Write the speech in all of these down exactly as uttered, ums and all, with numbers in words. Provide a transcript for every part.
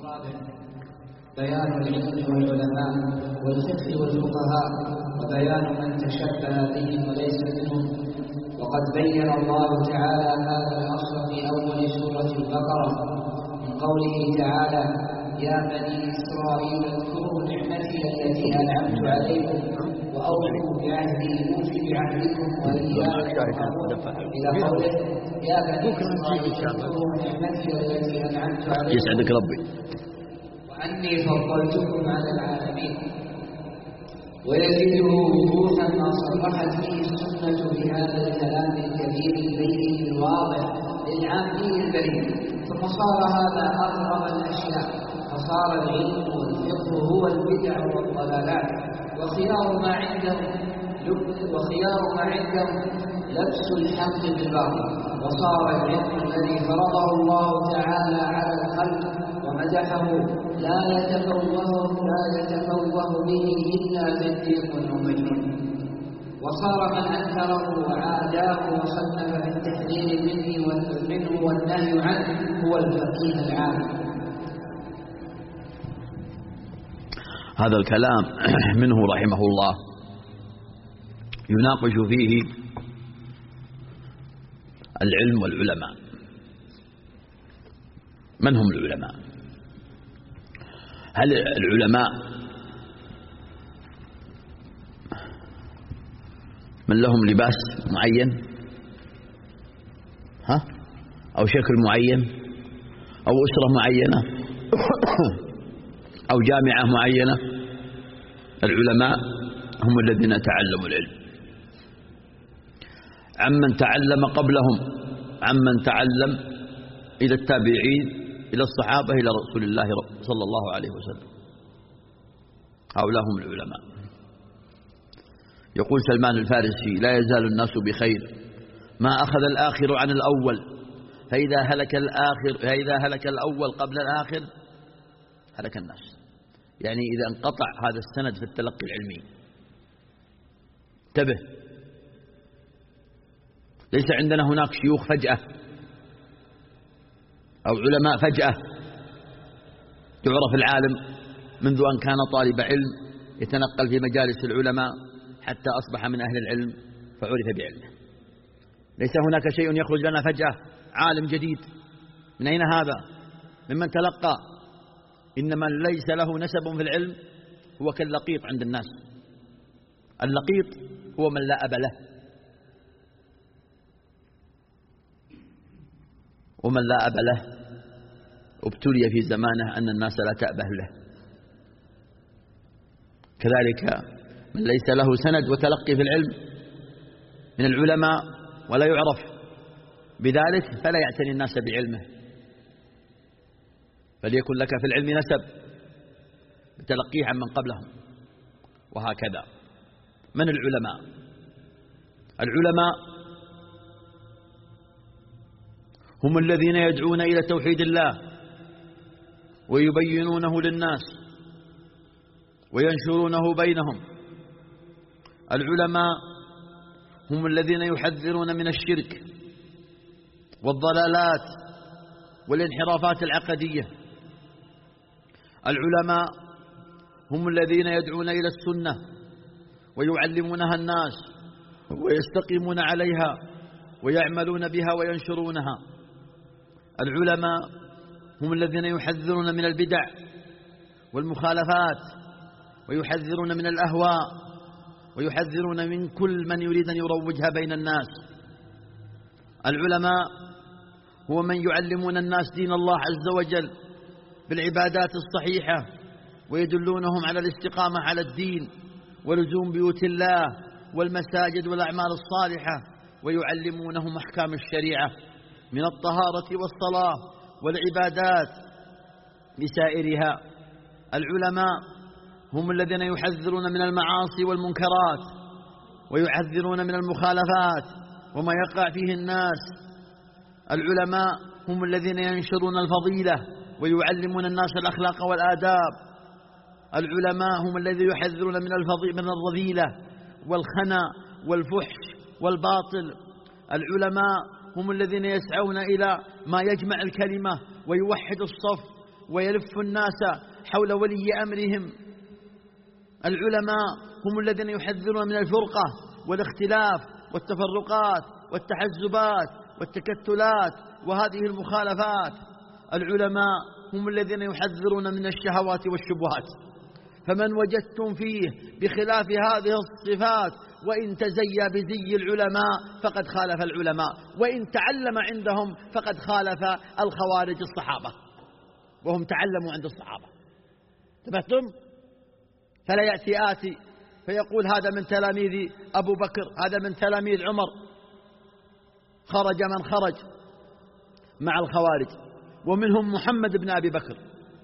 الرابع بيان العلم والعلماء والفقه والفقهاء وبيان من تشبه بهم وليس منهم. وقد بين الله تعالى هذا الأصل في أول سورة البقرة من قوله تعالى: يا بني إسرائيل اذكروا نعمتي التي أنعمت عليكم وأوفوا بعهدي أوف بعهدكم وإياي فارهبون، إلى قوله: يا بني إسرائيل اذكروا نعمتي التي أنعمت عليكم يسعدك ربي وأني فضلتكم على العالمين. ويزيده وضوحا ما صرحت به السنة بهذا الكلام الكبير البين الواضح للعامي البليغ. ثم صار هذا أغرب الأشياء، فصار العلم والفقه هو البدع والضلالات، وخيار ما عندهم وخيار ما عندهم لبس الحق بالباطل. وصار العلم الذي فرضه الله تعالى على الخلق ومدحه لا يتفوه لا يتفوه به إلا زنديق ومجنون. وصار من أنكره وعاداه وصنف في التحذير منه والنهي عنه هو الفقيه العالم. هذا الكلام منه رحمه الله يناقش فيه العلم والعلماء. من هم العلماء؟ هل العلماء من لهم لباس معين ها أو شكل معين أو أسرة معينة أو جامعة معينة؟ العلماء هم الذين تعلموا العلم عمن تعلم قبلهم، عمن تعلم إلى التابعين إلى الصحابة إلى رسول الله صلى الله عليه وسلم. هؤلاء هم العلماء. يقول سلمان الفارسي: لا يزال الناس بخير ما أخذ الآخر عن الأول، فإذا هلك الآخر فإذا هلك الأول قبل الآخر هلك الناس. يعني إذا انقطع هذا السند في التلقي العلمي انتبه، ليس عندنا هناك شيوخ فجأة أو علماء فجأة. تعرف العالم منذ أن كان طالب علم يتنقل في مجالس العلماء حتى أصبح من أهل العلم فعرف بعلمه. ليس هناك شيء يخرج لنا فجأة عالم جديد. من أين هذا؟ ممن تلقى. إنما ليس له نسب في العلم هو كاللقيط عند الناس. اللقيط هو من لا أب له، ومن لا أب له ابتلي في زمانه أن الناس لا تأبه له. كذلك من ليس له سند وتلقي في العلم من العلماء ولا يعرف بذلك فلا يعتني الناس بعلمه. فليكن لك في العلم نسب بتلقيه عن من قبلهم. وهكذا. من العلماء؟ العلماء هم الذين يدعون إلى توحيد الله ويبينونه للناس وينشرونه بينهم. العلماء هم الذين يحذرون من الشرك والضلالات والانحرافات العقدية. العلماء هم الذين يدعون إلى السنة ويعلمونها الناس ويستقيمون عليها ويعملون بها وينشرونها. العلماء هم الذين يحذرون من البدع والمخالفات ويحذرون من الأهواء ويحذرون من كل من يريد أن يروجها بين الناس. العلماء هو من يعلمون الناس دين الله عز وجل بالعبادات الصحيحة ويدلونهم على الاستقامة على الدين ولزوم بيوت الله والمساجد والأعمال الصالحة، ويعلمونهم أحكام الشريعة من الطهارة والصلاة والعبادات بسائرها. العلماء هم الذين يحذرون من المعاصي والمنكرات ويحذرون من المخالفات وما يقع فيه الناس. العلماء هم الذين ينشرون الفضيلة ويعلمون الناس الأخلاق والآداب. العلماء هم الذين يحذرون من من الرذيلة والخنا والفحش والباطل. العلماء هم الذين يسعون إلى ما يجمع الكلمة ويوحد الصف ويلف الناس حول ولي أمرهم. العلماء هم الذين يحذرون من الفرقة والاختلاف والتفرقات والتحزبات والتكتلات وهذه المخالفات. العلماء هم الذين يحذرون من الشهوات والشبهات. فمن وجدتم فيه بخلاف هذه الصفات وإن تزيى بزي العلماء فقد خالف العلماء، وإن تعلم عندهم فقد خالف الخوارج الصحابة، وهم تعلموا عند الصحابة. تبهتم؟ فلا يأتي آتي فيقول هذا من تلاميذ أبو بكر، هذا من تلاميذ عمر. خرج من خرج مع الخوارج، ومنهم محمد بن أبي بكر.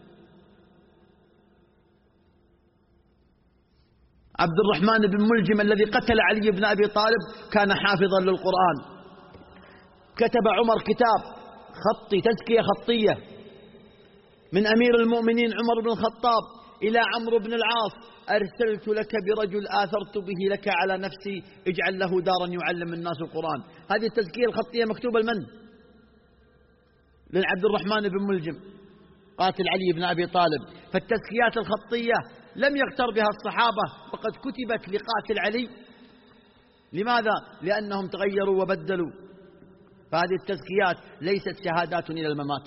عبد الرحمن بن ملجم الذي قتل علي بن أبي طالب كان حافظا للقرآن. كتب عمر كتاب خطي، تزكية خطية، من أمير المؤمنين عمر بن الخطاب إلى عمرو بن العاص: أرسلت لك برجل آثرت به لك على نفسي، اجعل له دارا يعلم الناس القرآن. هذه التزكية الخطية مكتوبة لمن؟ لعبد الرحمن بن ملجم قاتل علي بن أبي طالب. فالتزكيات الخطية لم يغتر بها الصحابة، وقد كتبت لقاتل علي. لماذا؟ لأنهم تغيروا وبدلوا. فهذه التزكيات ليست شهادات إلى الممات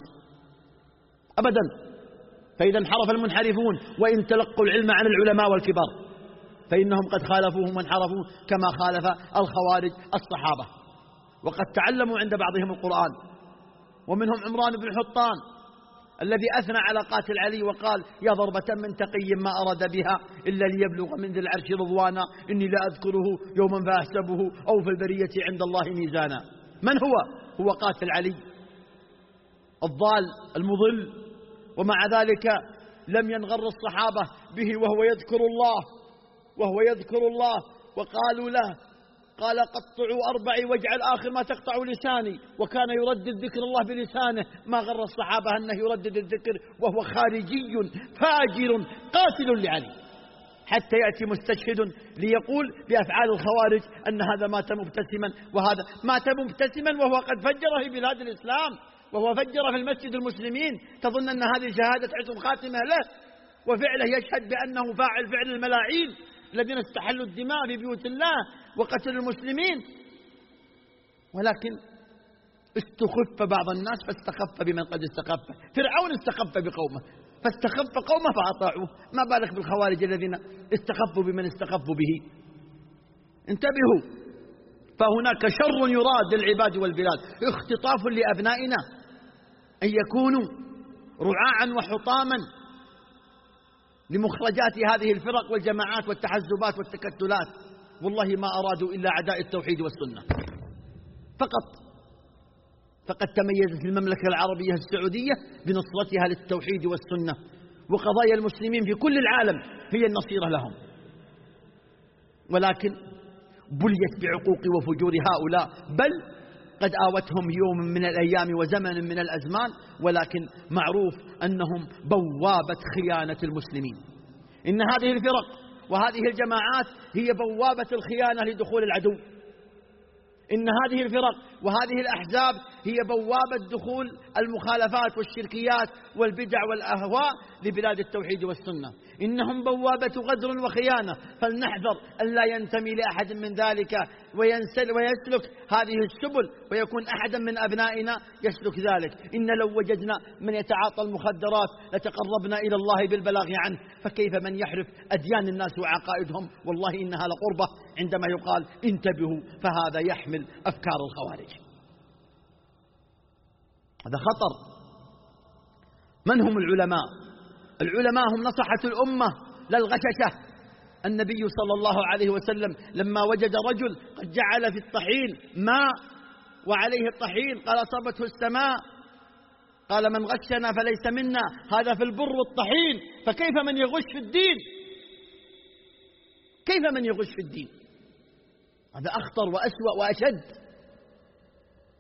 أبدا. فإذا انحرف المنحرفون وإن تلقوا العلم عن العلماء والكبار فإنهم قد خالفوهم وانحرفوا كما خالف الخوارج الصحابة، وقد تعلموا عند بعضهم القرآن. ومنهم عمران بن حطان الذي أثنى على قاتل علي وقال: يا ضربة من تقي ما أراد بها إلا ليبلغ من ذي العرش رضوانا، إني لا أذكره يوما فأحسبه أو في البرية عند الله ميزانا. من هو؟ هو قاتل علي الضال المضل. ومع ذلك لم ينغر الصحابة به وهو يذكر الله وهو يذكر الله وقالوا له، قال: قطعوا أربعي واجعل آخر ما تقطع لساني. وكان يردد ذكر الله بلسانه. ما غر الصحابة أنه يردد الذكر وهو خارجي فاجر قاتل لعلي، حتى يأتي مستشهد ليقول بأفعال الخوارج أن هذا مات مبتسما وهذا مات مبتسما وهو قد فجر في بلاد الإسلام وهو فجر في المسجد المسلمين. تظن أن هذه شهادة حسن خاتمة له؟ وفعله يشهد بأنه فاعل فعل الملاعين الذين استحلوا الدماء في بيوت الله وقتلوا المسلمين. ولكن استخف بعض الناس فاستخف بمن قد استخف. فرعون استخف بقومه فاستخف قومه فأطاعوه، ما بالك بالخوارج الذين استخفوا بمن استخفوا به. انتبهوا، فهناك شر يراد للعباد والبلاد، اختطاف لأبنائنا أن يكونوا رعاعا وحطاما لمخرجات هذه الفرق والجماعات والتحزبات والتكتلات. والله ما أرادوا إلا عداء التوحيد والسنة فقط. فقد تميزت المملكة العربية السعودية بنصرتها للتوحيد والسنة، وقضايا المسلمين في كل العالم هي النصيرة لهم. ولكن بليت بعقوق وفجور هؤلاء، بل قد آوتهم يوم من الأيام وزمن من الأزمان، ولكن معروف أنهم بوابة خيانة المسلمين. إن هذه الفرق وهذه الجماعات هي بوابة الخيانة لدخول العدو. إن هذه الفرق وهذه الأحزاب هي بوابة دخول المخالفات والشركيات والبدع والأهواء لبلاد التوحيد والسنة. إنهم بوابة غدر وخيانة، فلنحذر أن لا ينتمي لأحد من ذلك وينسل ويسلك هذه السبل ويكون أحدا من أبنائنا يسلك ذلك. إن لو وجدنا من يتعاطى المخدرات لتقربنا إلى الله بالبلاغ عنه، فكيف من يحرف أديان الناس وعقائدهم؟ والله إنها لقربة عندما يقال انتبهوا فهذا يحمل أفكار الخوارج. هذا خطر. من هم العلماء؟ العلماء هم نصحة الأمة لا الغششة. النبي صلى الله عليه وسلم لما وجد رجل قد جعل في الطحين ماء وعليه الطحين قال أصابته السماء، قال: من غشنا فليس منا. هذا في البر والطحين، فكيف من يغش في الدين؟ كيف من يغش في الدين؟ هذا أخطر وأسوأ وأشد.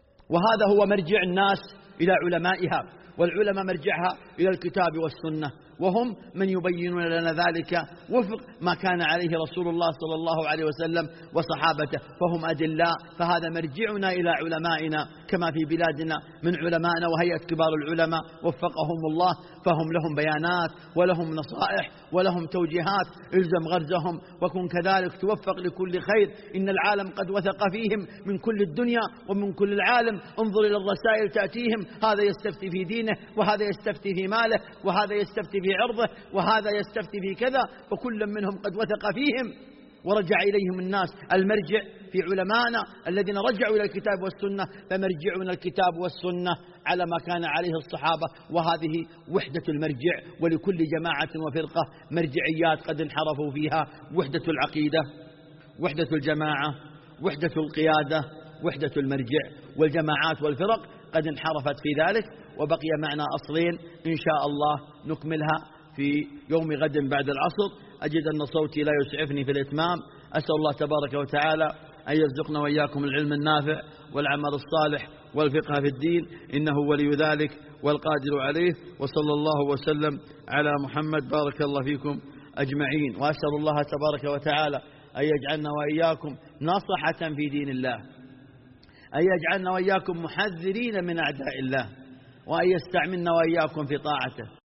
وهذا هو مرجع الناس إلى علمائها، والعلماء مرجعها إلى الكتاب والسنة. وهم من يبينون لنا ذلك وفق ما كان عليه رسول الله صلى الله عليه وسلم وصحابته، فهم أدلاء. فهذا مرجعنا إلى علمائنا كما في بلادنا من علمائنا وهيئة كبار العلماء وفقهم الله، فهم لهم بيانات ولهم نصائح ولهم توجيهات، الزم غرزهم وكن كذلك توفق لكل خير. إن العالم قد وثق فيهم من كل الدنيا ومن كل العالم، انظر إلى الرسائل تأتيهم، هذا يستفتي في دينه وهذا يستفتي في ماله وهذا يستفتي في عرضه وهذا يستفتي في كذا، فكل منهم قد وثق فيهم ورجع إليهم الناس. المرجع في علمائنا الذين رجعوا إلى الكتاب والسنة، فمرجعنا الكتاب والسنة على ما كان عليه الصحابة، وهذه وحدة المرجع. ولكل جماعة وفرقة مرجعيات قد انحرفوا فيها: وحدة العقيدة، وحدة الجماعة، وحدة القيادة، وحدة المرجع. والجماعات والفرق قد انحرفت في ذلك، وبقي معنا أصلين إن شاء الله نكملها في يوم غد بعد العصر. أجد أن صوتي لا يسعفني في الإتمام، أسأل الله تبارك وتعالى أن يرزقنا وإياكم العلم النافع والعمل الصالح والفقه في الدين، إنه ولي ذلك والقادر عليه. وصلى الله وسلم على محمد. بارك الله فيكم أجمعين، وأسأل الله تبارك وتعالى أن يجعلنا وإياكم ناصحة في دين الله، أن يجعلنا وإياكم محذرين من أعداء الله، وأن يستعملنا وإياكم في طاعته.